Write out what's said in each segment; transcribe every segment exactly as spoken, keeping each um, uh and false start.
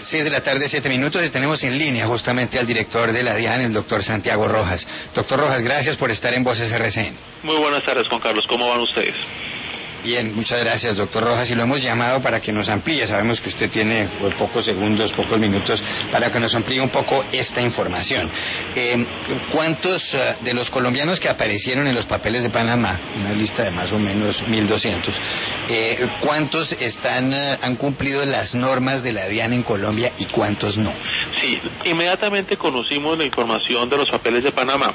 seis de la tarde, siete minutos, y tenemos en línea justamente al director de la DIAN, el doctor Santiago Rojas. Doctor Rojas, gracias por estar en Voces R C N. Muy buenas tardes, Juan Carlos. ¿Cómo van ustedes? Bien, muchas gracias, doctor Rojas, y lo hemos llamado para que nos amplíe. Sabemos que usted tiene pues, pocos segundos, pocos minutos, para que nos amplíe un poco esta información. Eh, ¿Cuántos uh, de los colombianos que aparecieron en los papeles de Panamá, una lista de más o menos mil doscientos, eh, cuántos están uh, han cumplido las normas de la DIAN en Colombia y cuántos no? Sí, inmediatamente conocimos la información de los papeles de Panamá.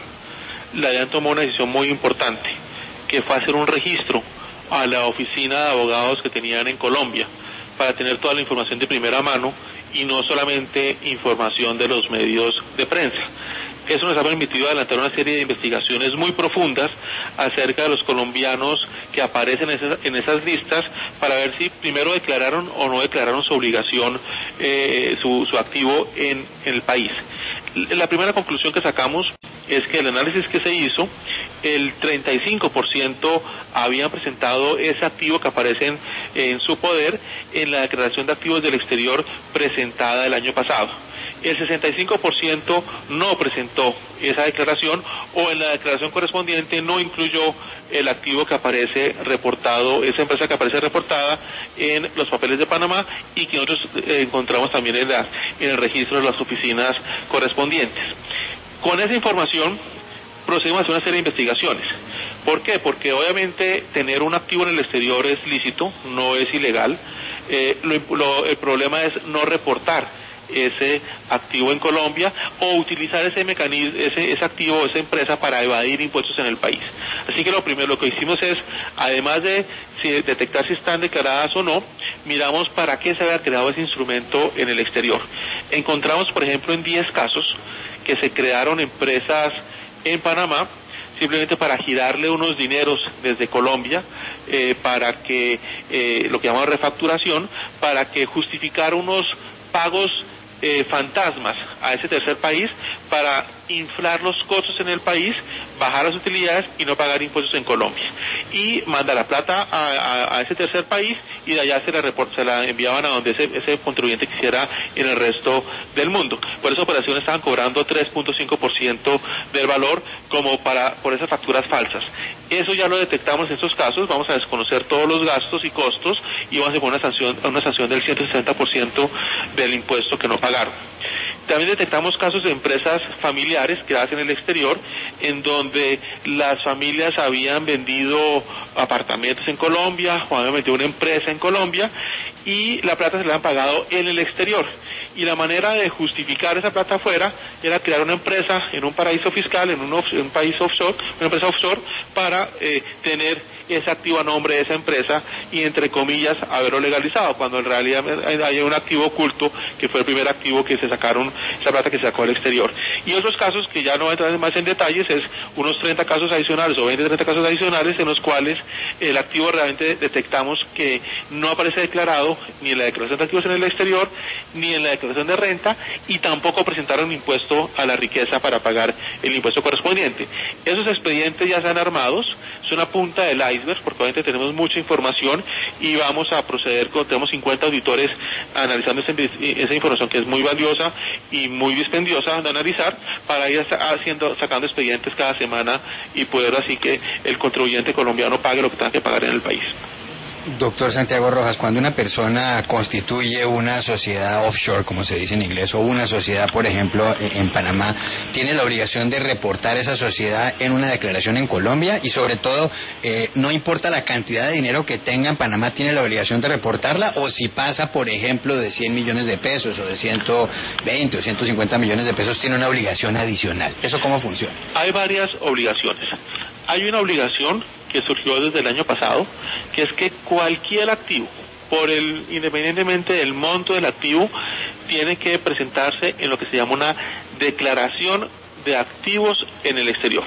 La DIAN tomó una decisión muy importante, que fue hacer un registro a la oficina de abogados que tenían en Colombia, para tener toda la información de primera mano y no solamente información de los medios de prensa. Eso nos ha permitido adelantar una serie de investigaciones muy profundas acerca de los colombianos que aparecen en esas, en esas listas, para ver si primero declararon o no declararon su obligación, eh, su, su activo en, en el país. La primera conclusión que sacamos es que el análisis que se hizo, el treinta y cinco por ciento habían presentado ese activo que aparece en, en su poder en la declaración de activos del exterior presentada el año pasado. El sesenta y cinco por ciento no presentó esa declaración, o en la declaración correspondiente no incluyó el activo que aparece reportado, esa empresa que aparece reportada en los papeles de Panamá y que nosotros eh, encontramos también en, la, en el registro de las oficinas correspondientes. Con esa información procedimos a hacer una serie de investigaciones. ¿Por qué? Porque obviamente tener un activo en el exterior es lícito, no es ilegal. Eh, lo, lo, el problema es no reportar ese activo en Colombia o utilizar ese mecanismo, ese, ese activo, esa empresa para evadir impuestos en el país. Así que lo primero, lo que hicimos es, además de si, detectar si están declaradas o no, miramos para qué se había creado ese instrumento en el exterior. Encontramos, por ejemplo, en diez casos que se crearon empresas en Panamá simplemente para girarle unos dineros desde Colombia, eh, para que, eh, lo que llamamos refacturación, para que justificara unos pagos eh, fantasmas a ese tercer país para inflar los costos en el país, bajar las utilidades y no pagar impuestos en Colombia. Y manda la plata a, a, a ese tercer país y de allá se la, report, se la enviaban a donde ese, ese contribuyente quisiera en el resto del mundo. Por esa operación estaban cobrando tres punto cinco por ciento del valor como para por esas facturas falsas. Eso ya lo detectamos en estos casos, vamos a desconocer todos los gastos y costos y vamos a poner una sanción, una sanción del ciento sesenta por ciento del impuesto que no pagaron. También detectamos casos de empresas familiares creadas en el exterior, en donde las familias habían vendido apartamentos en Colombia o habían vendido una empresa en Colombia y la plata se la han pagado en el exterior. Y la manera de justificar esa plata afuera era crear una empresa en un paraíso fiscal, en un, off, en un país offshore, una empresa offshore, para eh, tener ese activo a nombre de esa empresa y, entre comillas, haberlo legalizado, cuando en realidad hay un activo oculto que fue el primer activo que se sacaron, esa plata que se sacó al exterior. Y otros casos que ya no voy a entrar más en detalles, es unos treinta casos adicionales o veinte, treinta casos adicionales en los cuales el activo realmente detectamos que no aparece declarado ni en la declaración de activos en el exterior, ni en la declaración de renta, y tampoco presentaron impuesto a la riqueza para pagar el impuesto correspondiente. Esos expedientes ya están armados, es una punta del iceberg, porque obviamente tenemos mucha información y vamos a proceder con, tenemos cincuenta auditores analizando esa, esa información que es muy valiosa y muy dispendiosa de analizar, para ir haciendo, sacando expedientes cada semana y poder así que el contribuyente colombiano pague lo que tenga que pagar en el país. Doctor Santiago Rojas, cuando una persona constituye una sociedad offshore, como se dice en inglés, o una sociedad, por ejemplo, en Panamá, ¿tiene la obligación de reportar esa sociedad en una declaración en Colombia? Y sobre todo, eh, no importa la cantidad de dinero que tenga en Panamá, ¿tiene la obligación de reportarla? O si pasa, por ejemplo, de cien millones de pesos o de ciento veinte o ciento cincuenta millones de pesos, ¿tiene una obligación adicional? ¿Eso cómo funciona? Hay varias obligaciones. Hay una obligación que surgió desde el año pasado, que es que cualquier activo, por el independientemente del monto del activo, tiene que presentarse en lo que se llama una declaración de activos en el exterior.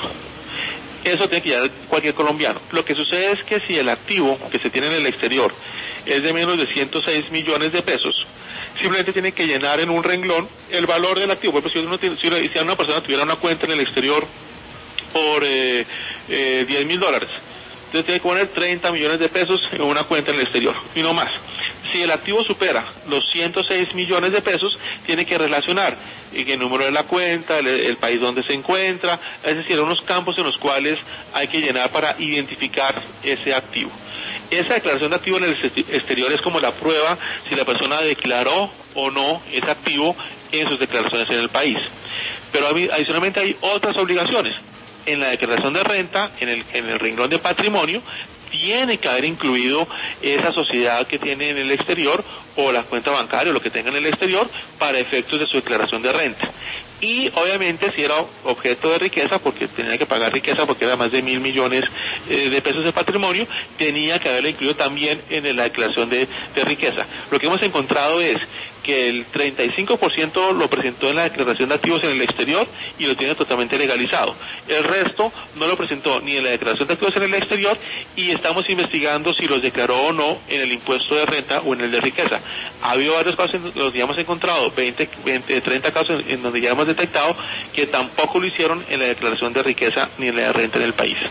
Eso tiene que llevar cualquier colombiano. Lo que sucede es que si el activo que se tiene en el exterior es de menos de ciento seis millones de pesos, simplemente tiene que llenar en un renglón el valor del activo. Por ejemplo, si, uno, si una persona tuviera una cuenta en el exterior por eh, eh, diez mil dólares, Entonces tiene que poner treinta millones de pesos en una cuenta en el exterior, y no más. Si el activo supera los ciento seis millones de pesos, tiene que relacionar el número de la cuenta, el, el país donde se encuentra, es decir, unos campos en los cuales hay que llenar para identificar ese activo. Esa declaración de activo en el exterior es como la prueba si la persona declaró o no ese activo en sus declaraciones en el país. Pero adicionalmente hay otras obligaciones. En la declaración de renta, en el, en el renglón de patrimonio, tiene que haber incluido esa sociedad que tiene en el exterior o la cuenta bancaria o lo que tenga en el exterior para efectos de su declaración de renta. Y obviamente si era objeto de riqueza, porque tenía que pagar riqueza porque era más de mil millones eh, de pesos de patrimonio, tenía que haberlo incluido también en la declaración de, de riqueza. Lo que hemos encontrado es que el treinta y cinco por ciento lo presentó en la declaración de activos en el exterior y lo tiene totalmente legalizado. El resto no lo presentó ni en la declaración de activos en el exterior y estamos investigando si los declaró o no en el impuesto de renta o en el de riqueza. Ha habido varios casos en los que ya hemos encontrado, veinte, veinte, treinta casos en, en donde ya hemos detectado que tampoco lo hicieron en la declaración de riqueza ni en la de renta en el país.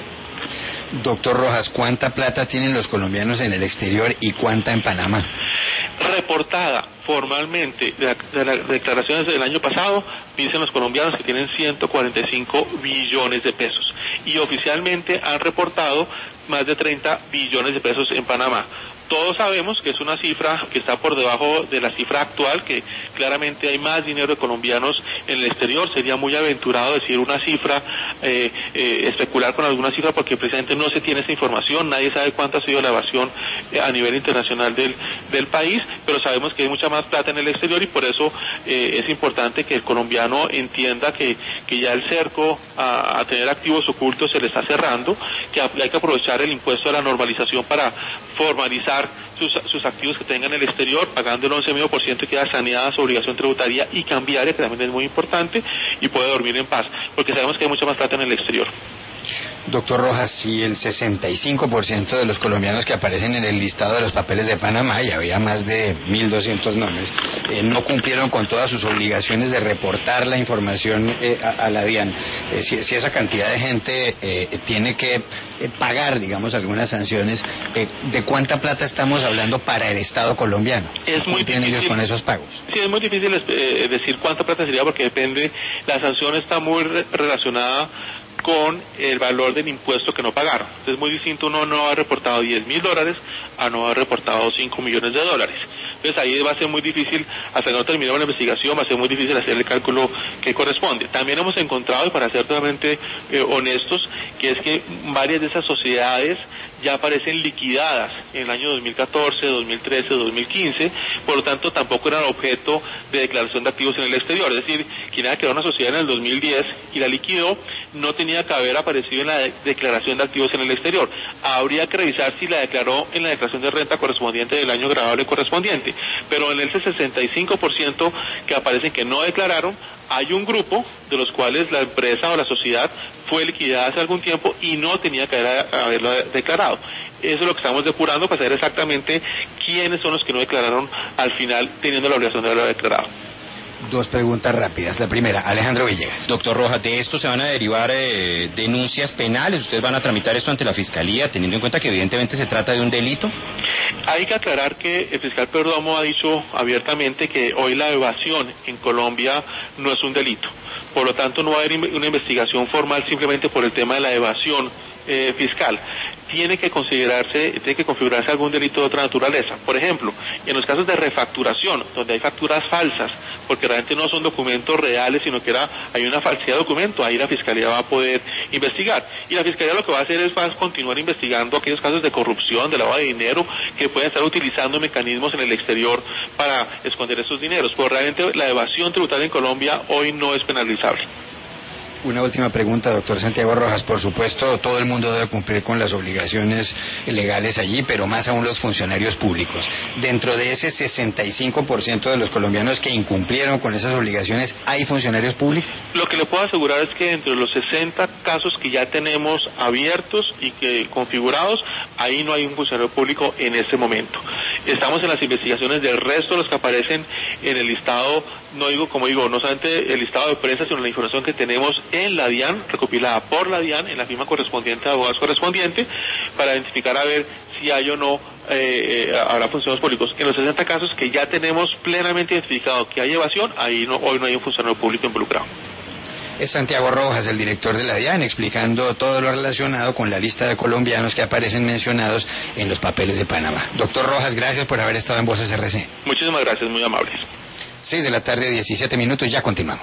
Doctor Rojas, ¿cuánta plata tienen los colombianos en el exterior y cuánta en Panamá? Reportada formalmente de, la, de las declaraciones del año pasado, dicen los colombianos que tienen ciento cuarenta y cinco billones de pesos y oficialmente han reportado más de treinta billones de pesos en Panamá. Todos sabemos que es una cifra que está por debajo de la cifra actual, que claramente hay más dinero de colombianos en el exterior. Sería muy aventurado decir una cifra, eh, eh, especular con alguna cifra, porque precisamente no se tiene esa información, nadie sabe cuánta ha sido la evasión eh, a nivel internacional del, del país, pero sabemos que hay mucha más plata en el exterior y por eso eh, es importante que el colombiano entienda que, que ya el cerco a, a tener activos ocultos se le está cerrando, que hay que aprovechar el impuesto de la normalización para formalizar Sus, sus activos que tengan en el exterior, pagando el once coma cinco por ciento y queda saneada su obligación tributaria y cambiaria, que también es muy importante, y puede dormir en paz, porque sabemos que hay mucha más plata en el exterior. Doctor Rojas, si el sesenta y cinco por ciento de los colombianos que aparecen en el listado de los papeles de Panamá, y había más de mil doscientos nombres, eh, no cumplieron con todas sus obligaciones de reportar la información eh, a, a la DIAN, eh, si, si esa cantidad de gente eh, tiene que eh, pagar, digamos, algunas sanciones, eh, ¿de cuánta plata estamos hablando para el Estado colombiano? Es muy difícil ellos con esos pagos. Sí, es muy difícil eh, decir cuánta plata sería, porque depende, la sanción está muy re relacionada con el valor del impuesto que no pagaron. Entonces es muy distinto uno no haber reportado diez mil dólares a no haber reportado cinco millones de dólares. Entonces ahí va a ser muy difícil, hasta que no terminemos la investigación, va a ser muy difícil hacer el cálculo que corresponde. También hemos encontrado, y para ser totalmente eh, honestos, que es que varias de esas sociedades ya aparecen liquidadas en el año dos mil catorce, dos mil trece, dos mil quince, por lo tanto tampoco eran objeto de declaración de activos en el exterior. Es decir, quien haya creado una sociedad en el dos mil diez y la liquidó, no tenía que haber aparecido en la de declaración de activos en el exterior. Habría que revisar si la declaró en la declaración de renta correspondiente del año grabable correspondiente, pero en el sesenta y cinco por ciento que aparecen que no declararon, hay un grupo de los cuales la empresa o la sociedad fue liquidada hace algún tiempo y no tenía que haber, haberlo declarado. Eso es lo que estamos depurando para saber exactamente quiénes son los que no declararon al final, teniendo la obligación de haberlo declarado. Dos preguntas rápidas. La primera, Alejandro Villegas. Doctor Rojas, ¿de esto se van a derivar eh, denuncias penales? ¿Ustedes van a tramitar esto ante la Fiscalía, teniendo en cuenta que evidentemente se trata de un delito? Hay que aclarar que el fiscal Perdomo ha dicho abiertamente que hoy la evasión en Colombia no es un delito. Por lo tanto, no va a haber una investigación formal simplemente por el tema de la evasión eh, fiscal. Tiene que considerarse, tiene que configurarse algún delito de otra naturaleza. Por ejemplo, en los casos de refacturación, donde hay facturas falsas, porque realmente no son documentos reales, sino que era, hay una falsedad de documento, ahí la Fiscalía va a poder investigar. Y la Fiscalía lo que va a hacer es va a continuar investigando aquellos casos de corrupción, de lavado de dinero, que pueden estar utilizando mecanismos en el exterior para esconder esos dineros. Pero realmente la evasión tributaria en Colombia hoy no es penalizable. Una última pregunta, doctor Santiago Rojas. Por supuesto, todo el mundo debe cumplir con las obligaciones legales allí, pero más aún los funcionarios públicos. Dentro de ese sesenta y cinco por ciento de los colombianos que incumplieron con esas obligaciones, ¿hay funcionarios públicos? Lo que le puedo asegurar es que entre los sesenta casos que ya tenemos abiertos y que configurados, ahí no hay un funcionario público en este momento. Estamos en las investigaciones del resto de los que aparecen en el listado, no digo, como digo, no solamente el listado de prensa, sino la información que tenemos en la DIAN, recopilada por la DIAN, en la firma correspondiente, de abogados correspondiente, para identificar a ver si hay o no eh, eh, habrá funcionarios públicos. En los sesenta casos que ya tenemos plenamente identificado que hay evasión, ahí no, hoy no hay un funcionario público involucrado. Es Santiago Rojas, el director de la DIAN, explicando todo lo relacionado con la lista de colombianos que aparecen mencionados en los papeles de Panamá. Doctor Rojas, gracias por haber estado en Voces R C. Muchísimas gracias, muy amables. seis de la tarde, diecisiete minutos, ya continuamos.